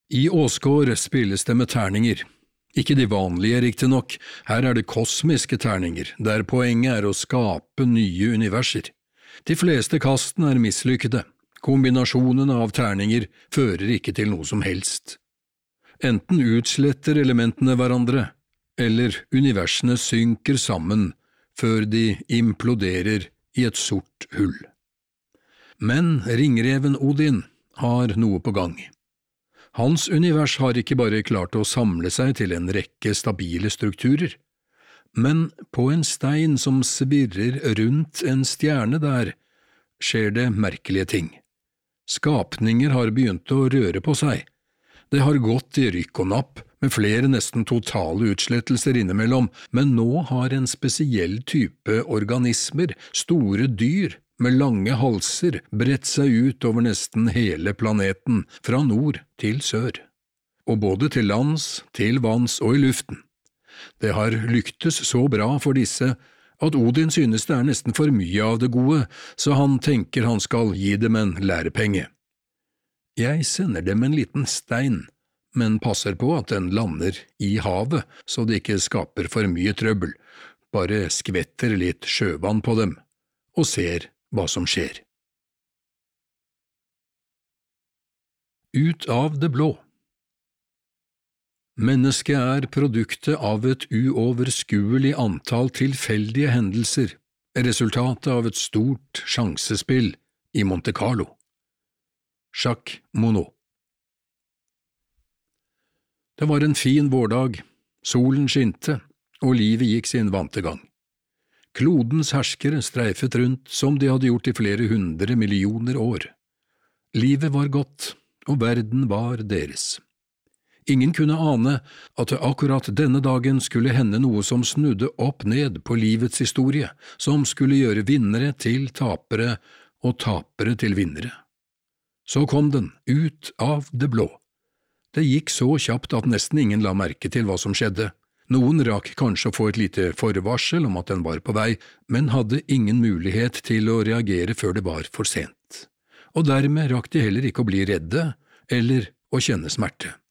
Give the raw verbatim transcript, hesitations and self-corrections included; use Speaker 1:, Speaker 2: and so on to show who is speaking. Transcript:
Speaker 1: I Åsgård spilles det med terninger. Ikke de vanlige, riktig nok, her er det kosmiske terninger, der poenget er å skape nye universer. De fleste kastene er mislykkede. Kombinasjonen av terninger fører ikke til noe som helst. Enten utsletter elementene hverandre, eller universene synker sammen før de imploderer i et sort hull. Men ringreven Odin har noe på gang. Hans univers har ikke bare klart å samle seg til en rekke stabile strukturer, men på en stein som svirrer rundt en stjerne der, skjer det merkelige ting. Skapninger har begynt å røre på seg. Det har gått i rykk og napp, med flere nesten totale utslettelser innimellom, men nå har en spesiell type organismer, store dyr med lange halser, bredt seg ut over nesten hele planeten, fra nord til sør, og både til lands, til vanns og i luften. Det har lyktes så bra for disse at Odin synes det er nesten for mye av det gode, så han tenker han skal gi dem en lærepenge. Jeg sender dem en liten stein, men passer på at den lander i havet, så det ikke skaper for mye trøbbel, bare skvetter litt sjøvann på dem, og ser hva som skjer. Ut av det blå. Mennesket er produktet av et uoverskuelig antall tilfeldige hendelser, resultatet av et stort sjansespill i Monte Carlo. Jacques Monod. Det var en fin vårdag, solen skinte, og livet gikk sin vante gang. Klodens herskere streifet rundt som de hadde gjort i flere hundre millioner år. Livet var godt, og verden var deres. Ingen kunne ane at det akkurat denne dagen skulle hende noe som snudde opp ned på livets historie, som skulle gjøre vinnere til tapere og tapere til vinnere. Så kom den, ut av det blå. Det gikk så kjapt at nesten ingen la merke til hva som skjedde. Noen rakk kanskje å få et lite forvarsel om at den var på vei, men hadde ingen mulighet til å reagere før det var for sent. Og dermed rakk de heller ikke å bli redde eller å kjenne smerte.